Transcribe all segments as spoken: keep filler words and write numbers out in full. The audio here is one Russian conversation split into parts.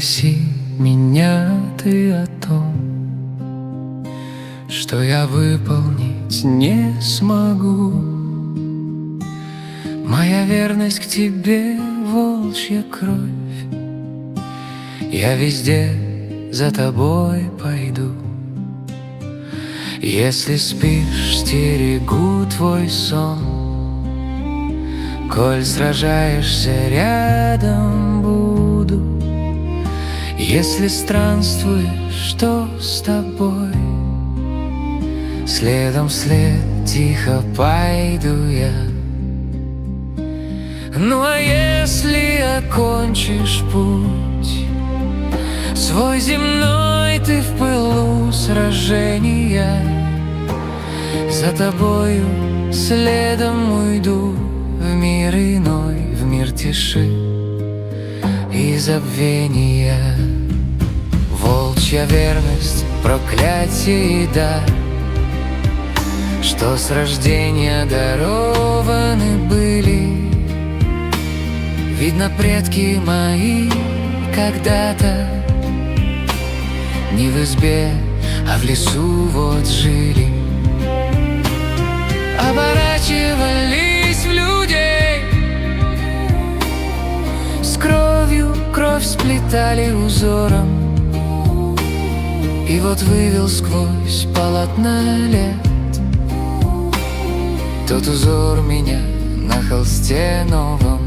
спроси меня ты о том, что я выполнить не смогу. Моя верность к тебе — волчья кровь, я везде за тобой пойду. Если спишь, стерегу твой сон, коль сражаешься, рядом буду. Если странствуешь, что с тобой? Следом вслед тихо пойду я. Ну а если окончишь путь свой земной, ты в пылу сражения, за тобою следом уйду в мир иной, в мир тиши и забвения. Волчья верность, проклятие и дар, что с рождения дарованы были. Видно, предки мои когда-то не в избе, а в лесу вот жили, оборачивались в людей, с кровью кровь сплетали узором. И вот вывел сквозь полотна лет тот узор меня на холсте новом.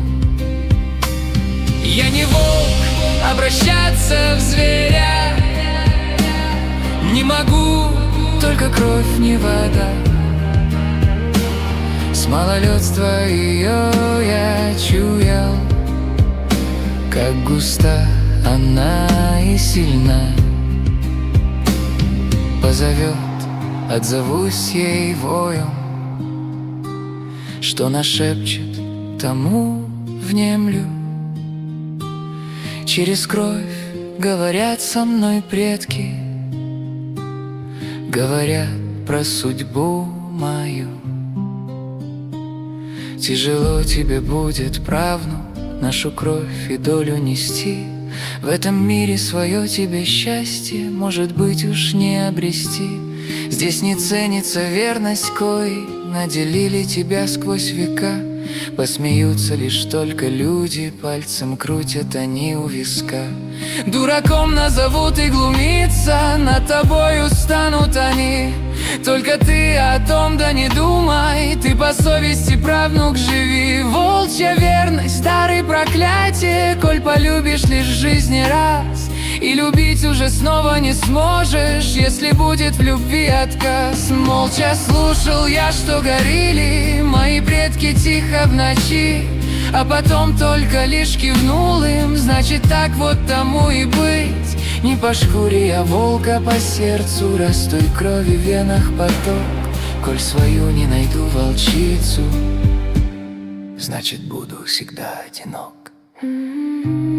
Я не волк, обращаться в зверя не могу, только кровь, не вода. С малолетства ее я чуял, как густа она и сильна. Позовет, отзовусь ей воем, что нашепчет, тому внемлю. Через кровь говорят со мной предки, говорят про судьбу мою. Тяжело тебе будет, правну, нашу кровь и долю нести. В этом мире свое тебе счастье, может быть, уж не обрести. Здесь не ценится верность, кой наделили тебя сквозь века. Посмеются лишь только люди, пальцем крутят они у виска. Дураком назовут и глумиться, над тобою станут они. Только ты о том да не думай, ты по совести, правнук, живи. Волчья верность, дар и проклятие, коль полюбишь лишь в жизни раз, и любить уже снова не сможешь, если будет в любви отказ. Молча слушал я, что горели мои предки тихо в ночи, а потом только лишь кивнул им, значит так вот тому и быть. Не по шкуре я волка, по сердцу, раз той крови в венах поток. Коль свою не найду волчицу, значит буду всегда одинок.